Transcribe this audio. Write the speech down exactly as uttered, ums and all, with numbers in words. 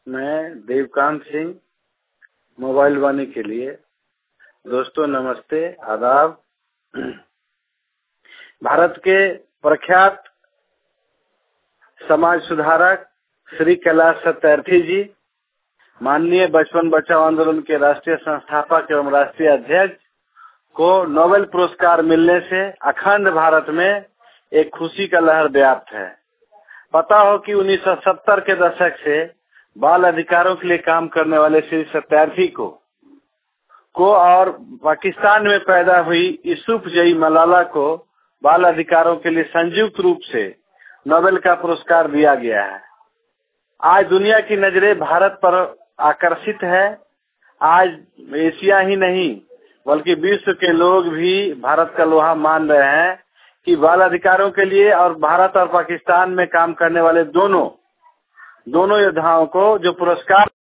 मैं देवकांत सिंह, मोबाइल वाणी के लिए। दोस्तों नमस्ते, आदाब। भारत के प्रख्यात समाज सुधारक श्री कैलाश सत्यार्थी जी, माननीय बचपन बचाओ आंदोलन के राष्ट्रीय संस्थापक एवं राष्ट्रीय अध्यक्ष को नोबेल पुरस्कार मिलने से अखंड भारत में एक खुशी का लहर व्याप्त है। पता हो कि उन्नीस सौ सत्तर के दशक से बाल अधिकारों के लिए काम करने वाले श्री सत्यार्थी को को और पाकिस्तान में पैदा हुई यूसुफजई मलाला को बाल अधिकारों के लिए संयुक्त रूप से नोबेल का पुरस्कार दिया गया है। आज दुनिया की नजरें भारत पर आकर्षित है। आज एशिया ही नहीं बल्कि विश्व के लोग भी भारत का लोहा मान रहे हैं कि बाल अधिकारों के लिए और भारत और पाकिस्तान में काम करने वाले दोनों दोनों योद्धाओं को जो पुरस्कार